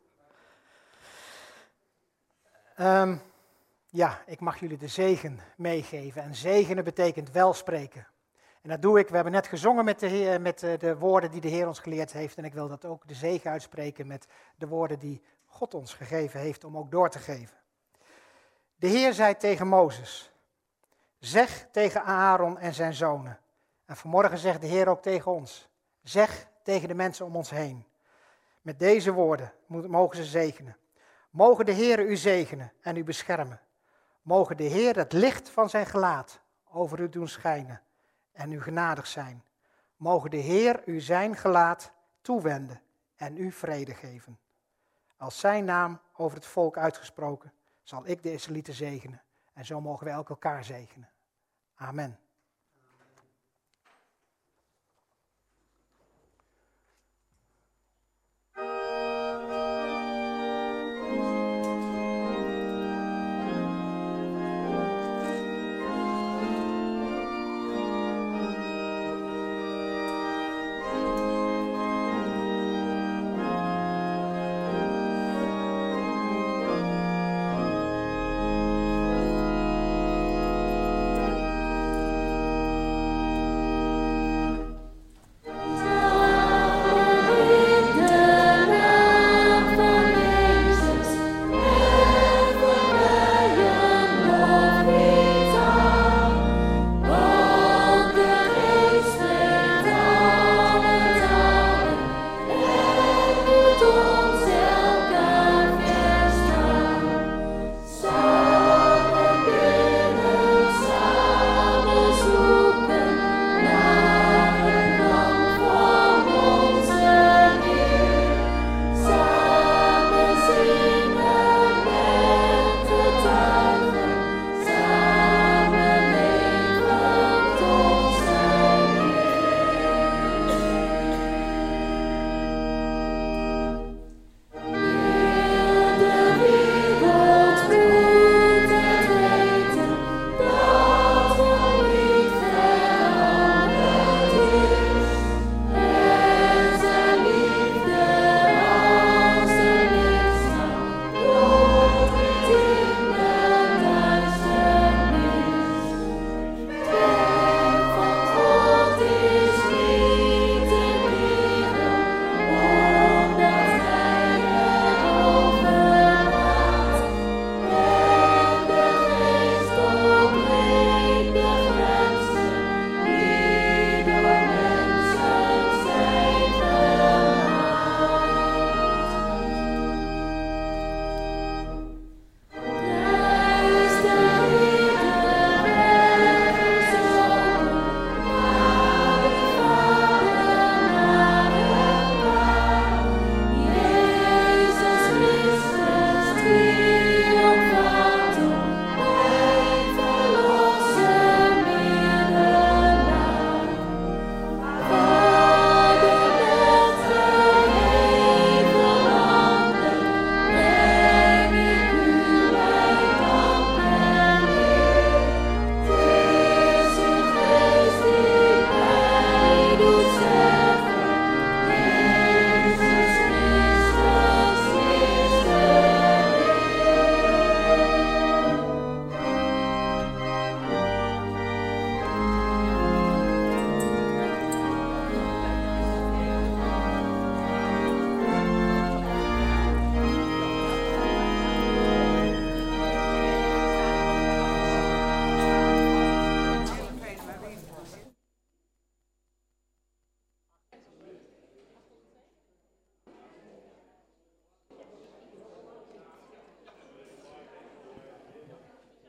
Um, ja, ik mag jullie de zegen meegeven. En zegenen betekent welspreken. En dat doe ik. We hebben net gezongen met de, heer, met de woorden die de Heer ons geleerd heeft. En ik wil dat ook de zegen uitspreken met de woorden die God ons gegeven heeft om ook door te geven. De Heer zei tegen Mozes, zeg tegen Aaron en zijn zonen. En vanmorgen zegt de Heer ook tegen ons, zeg tegen de mensen om ons heen. Met deze woorden mogen ze zegenen. Mogen de Heer u zegenen en u beschermen. Mogen de Heer het licht van zijn gelaat over u doen schijnen en u genadig zijn. Mogen de Heer u zijn gelaat toewenden en u vrede geven. Als zijn naam over het volk uitgesproken, zal ik de Israëlieten zegenen. En zo mogen wij ook elkaar zegenen. Amen.